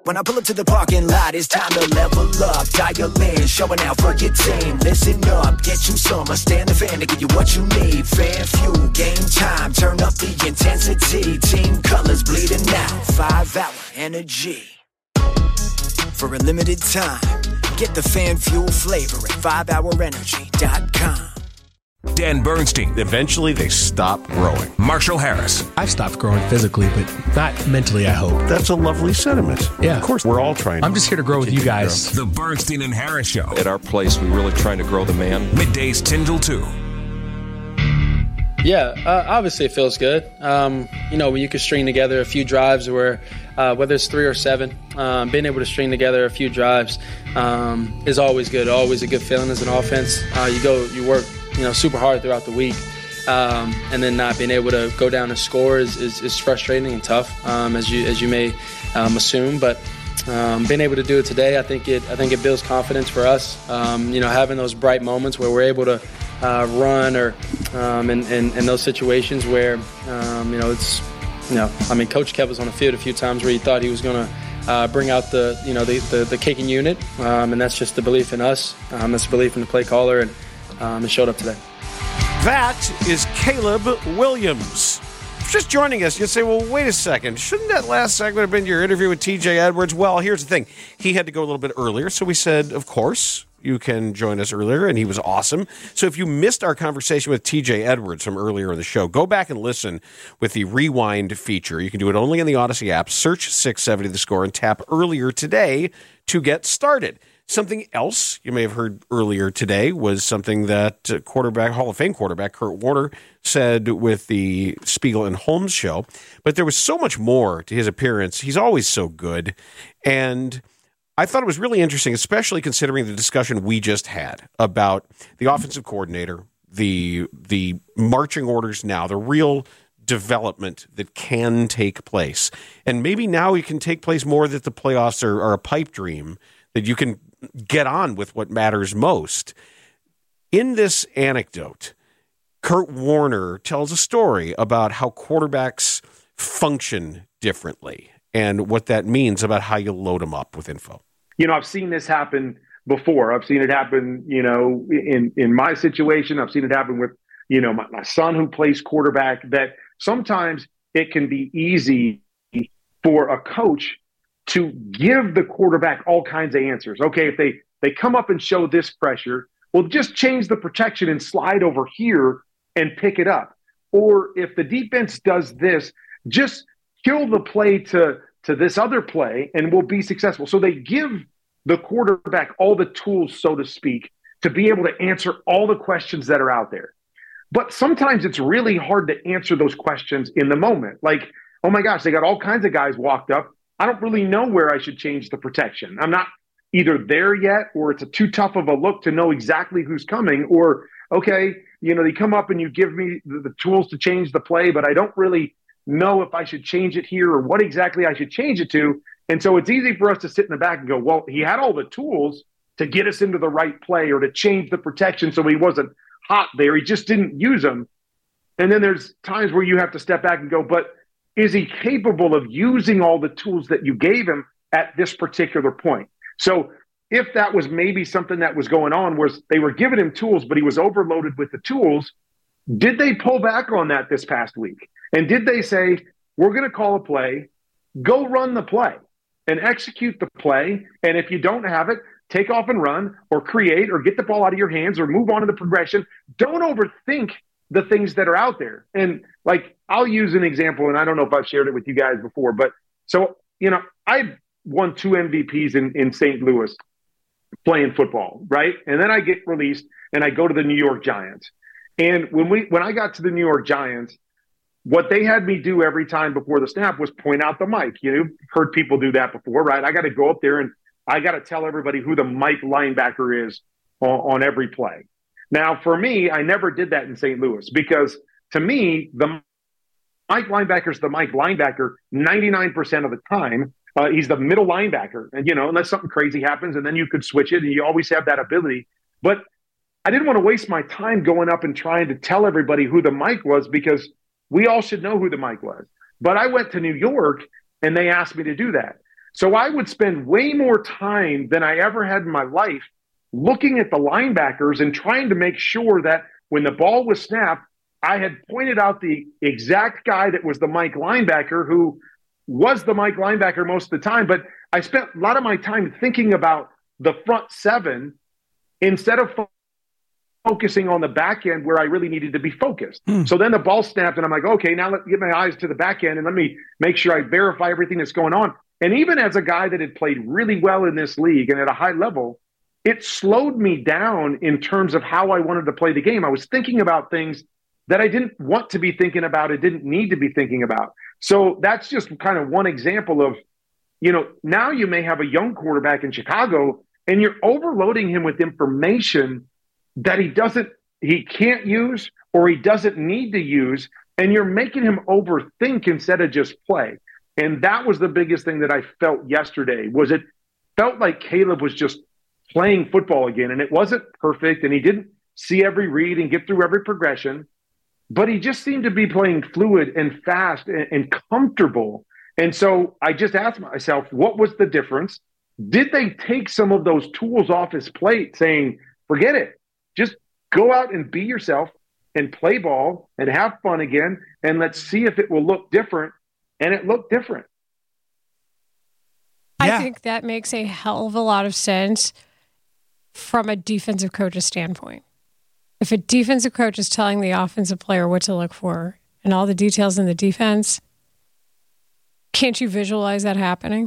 When I pull up to the parking lot, it's time to level up. Dial in, showing out for your team. Listen up, get you some. Stand the fan to give you what you need. Fan fuel, game time, turn up the intensity. Team colors bleeding out, 5-hour energy. For a limited time, get the fan fuel flavor at 5hourenergy.com. Dan Bernstein. Eventually, they stop growing. Marshall Harris. I've stopped growing physically, but not mentally, I hope. That's a lovely sentiment. Yeah. Of course, we're all trying. I'm just here to grow with you guys. The Bernstein and Harris Show. At our place, we're really trying to grow the man. Middays 10 till 2. Yeah, obviously it feels good. When you can string together a few drives where, whether it's 3 or 7, being able to string together a few drives is always good, always a good feeling as an offense. You work, super hard throughout the week, and then not being able to go down and score is frustrating and tough, as you may assume. But being able to do it today, I think it builds confidence for us. Having those bright moments where we're able to run or in those situations where Coach Kev was on the field a few times where he thought he was going to bring out the kicking unit, and that's just the belief in us. That's the belief in the play caller, and it showed up today. That is Caleb Williams. Just joining us, you'd say, well, wait a second. Shouldn't that last segment have been your interview with TJ Edwards? Well, here's the thing. He had to go a little bit earlier, so we said, of course, you can join us earlier, and he was awesome. So if you missed our conversation with TJ Edwards from earlier in the show, go back and listen with the Rewind feature. You can do it only in the Odyssey app. Search 670 The Score and tap earlier today to get started. Something else you may have heard earlier today was something that Hall of Fame quarterback Kurt Warner said with the Spiegel and Holmes show. But there was so much more to his appearance. He's always so good. And I thought it was really interesting, especially considering the discussion we just had about the offensive coordinator, the marching orders now, the real development that can take place. And maybe now it can take place more that the playoffs are a pipe dream, that you can get on with what matters most. In this anecdote, Kurt Warner tells a story about how quarterbacks function differently and what that means about how you load them up with info. I've seen this happen before. I've seen it happen, in my situation. I've seen it happen with, my son who plays quarterback, that sometimes it can be easy for a coach to give the quarterback all kinds of answers. Okay, if they come up and show this pressure, well, just change the protection and slide over here and pick it up. Or if the defense does this, just kill the play to this other play and we'll be successful. So they give the quarterback all the tools, so to speak, to be able to answer all the questions that are out there. But sometimes it's really hard to answer those questions in the moment. Like, oh my gosh, they got all kinds of guys walked up. I don't really know where I should change the protection. I'm not either there yet, or it's too tough of a look to know exactly who's coming, or, okay, they come up and you give me the tools to change the play, but I don't really know if I should change it here or what exactly I should change it to. And so it's easy for us to sit in the back and go, well, he had all the tools to get us into the right play or to change the protection so he wasn't hot there. He just didn't use them. And then there's times where you have to step back and go, but is he capable of using all the tools that you gave him at this particular point? So if that was maybe something that was going on, was they were giving him tools, but he was overloaded with the tools, did they pull back on that this past week? And did they say, we're going to call a play, go run the play and execute the play. And if you don't have it, take off and run or create or get the ball out of your hands or move on to the progression. Don't overthink the things that are out there. And like, I'll use an example, and I don't know if I've shared it with you guys before, but so, I won 2 MVPs in St. Louis playing football, right? And then I get released and I go to the New York Giants. And when I got to the New York Giants, what they had me do every time before the snap was point out the mic. You've heard people do that before, right? I got to go up there and I got to tell everybody who the Mike linebacker is on every play. Now, for me, I never did that in St. Louis because to me, the Mike linebacker is the Mike linebacker 99% of the time. He's the middle linebacker. And, unless something crazy happens and then you could switch it and you always have that ability. But I didn't want to waste my time going up and trying to tell everybody who the Mike was because we all should know who the Mike was. But I went to New York and they asked me to do that. So I would spend way more time than I ever had in my life looking at the linebackers and trying to make sure that when the ball was snapped, I had pointed out the exact guy that was the Mike linebacker who was the Mike linebacker most of the time. But I spent a lot of my time thinking about the front seven instead of focusing on the back end where I really needed to be focused. So then the ball snapped and I'm like, okay, now let me get my eyes to the back end and let me make sure I verify everything that's going on. And even as a guy that had played really well in this league and at a high level, it slowed me down in terms of how I wanted to play the game. I was thinking about things that I didn't want to be thinking about, I didn't need to be thinking about. So that's just kind of one example of, now you may have a young quarterback in Chicago and you're overloading him with information that he can't use or he doesn't need to use, and you're making him overthink instead of just play. And that was the biggest thing that I felt yesterday, was it felt like Caleb was just playing football again, and it wasn't perfect, and he didn't see every read and get through every progression, but he just seemed to be playing fluid and fast and comfortable. And so I just asked myself, what was the difference? Did they take some of those tools off his plate, saying, forget it, just go out and be yourself and play ball and have fun again, and let's see if it will look different? And it looked different. I think that makes a hell of a lot of sense from a defensive coach's standpoint. If a defensive coach is telling the offensive player what to look for and all the details in the defense, can't you visualize that happening?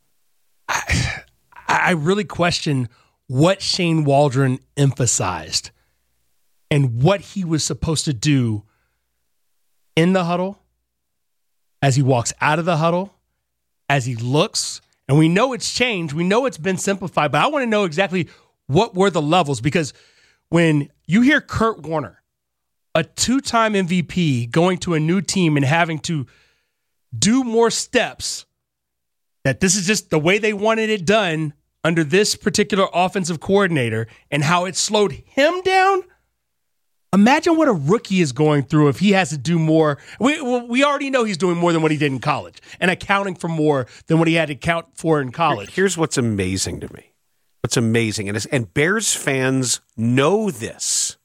I really question what Shane Waldron emphasized and what he was supposed to do in the huddle, as he walks out of the huddle, as he looks. And we know it's changed. We know it's been simplified, but I want to know exactly what were the levels, because when you hear Kurt Warner, a two-time MVP, going to a new team and having to do more steps, that this is just the way they wanted it done under this particular offensive coordinator, and how it slowed him down. Imagine what a rookie is going through if he has to do more. We already know he's doing more than what he did in college and accounting for more than what he had to account for in college. Here's what's amazing to me. What's amazing, and Bears fans know this.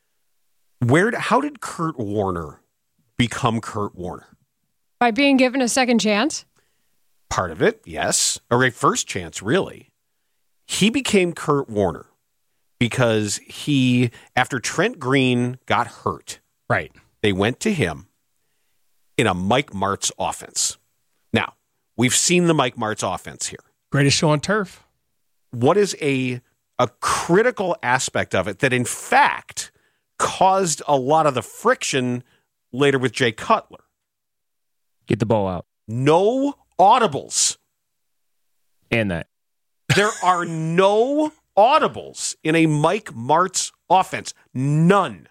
How did Kurt Warner become Kurt Warner? By being given a second chance? Part of it, yes. Or a first chance, really. He became Kurt Warner because after Trent Green got hurt, right, they went to him in a Mike Martz offense. Now, we've seen the Mike Martz offense here. Greatest show on turf. What is a critical aspect of it that, in fact, caused a lot of the friction later with Jay Cutler? Get the ball out. No audibles. And that. There are no audibles in a Mike Martz offense. None.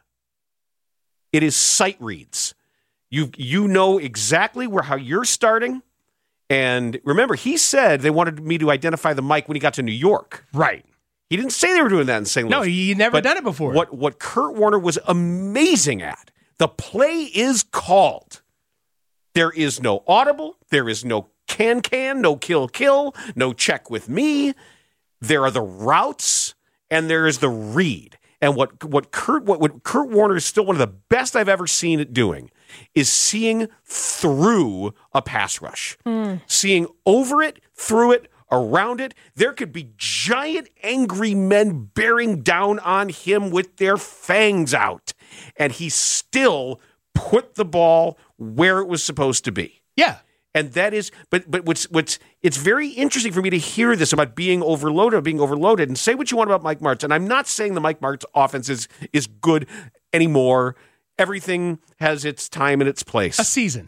It is sight reads. You know exactly how you're starting. And remember, he said they wanted me to identify the Mike when he got to New York. Right. He didn't say they were doing that in St. Louis. No, he never done it before. What Kurt Warner was amazing at, the play is called. There is no audible. There is no can, no kill, no check with me. There are the routes, and there is the read. And what Kurt Warner is still one of the best I've ever seen it doing is seeing through a pass rush, seeing over it, through it, around it. There could be giant angry men bearing down on him with their fangs out, and he still put the ball where it was supposed to be. Yeah. And that is, but what's it's very interesting for me to hear this about being overloaded, and say what you want about Mike Martz. And I'm not saying the Mike Martz offense is good anymore. Everything has its time and its place. A season.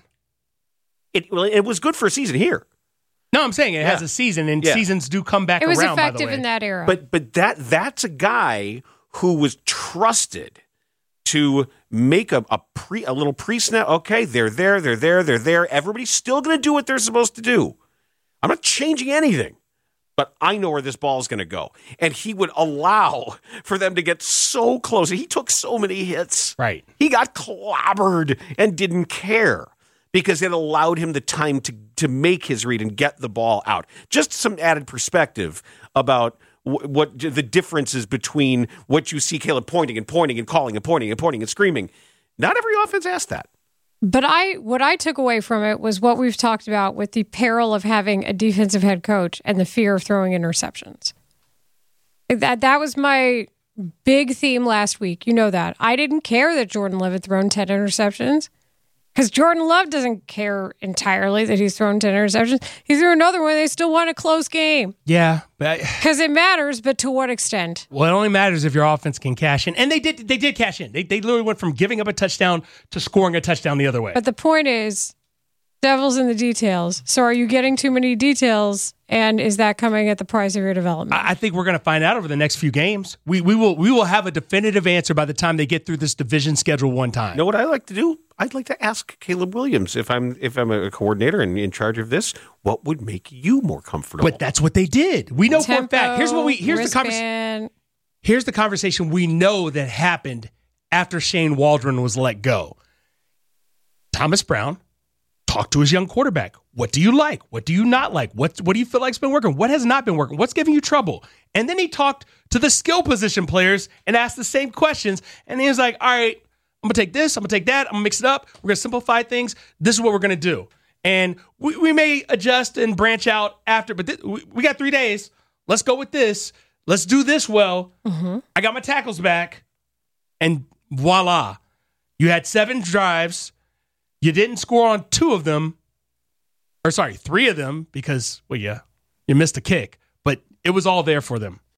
It was good for a season here. No, I'm saying it has a season, and seasons do come back around. It was effective effective in that era. But that's a guy who was trusted to make a little pre-snap. Okay, they're there. Everybody's still going to do what they're supposed to do. I'm not changing anything, but I know where this ball is going to go. And he would allow for them to get so close. He took so many hits. Right. He got clobbered and didn't care because it allowed him the time to make his read and get the ball out. Just some added perspective about what the differences between what you see Caleb pointing and calling and pointing and screaming. Not every offense asked that. But what I took away from it was what we've talked about with the peril of having a defensive head coach and the fear of throwing interceptions. That was my big theme last week. You know that. I didn't care that Jordan Love had thrown 10 interceptions because Jordan Love doesn't care entirely that he's thrown 10 interceptions. He threw another one. They still won a close game. Yeah. Because it matters, but to what extent? Well, it only matters if your offense can cash in. And they did cash in. They literally went from giving up a touchdown to scoring a touchdown the other way. But the point is, devil's in the details. So are you getting too many details, and is that coming at the price of your development? I think we're going to find out over the next few games. We will have a definitive answer by the time they get through this division schedule one time. You know what I like to do? I'd like to ask Caleb Williams, if I'm a coordinator and in charge of this, what would make you more comfortable? But that's what they did. We know Tempo, for a fact. Here's the conversation we know that happened after Shane Waldron was let go. Thomas Brown talked to his young quarterback. What do you like? What do you not like? What do you feel like's been working? What has not been working? What's giving you trouble? And then he talked to the skill position players and asked the same questions. And he was like, all right, I'm going to take this. I'm going to take that. I'm going to mix it up. We're going to simplify things. This is what we're going to do. And we may adjust and branch out after, but we got 3 days. Let's go with this. Let's do this well. Mm-hmm. I got my tackles back. And voila. You had 7 drives. You didn't score on 2 of them. 3 of them because, you missed a kick. But it was all there for them.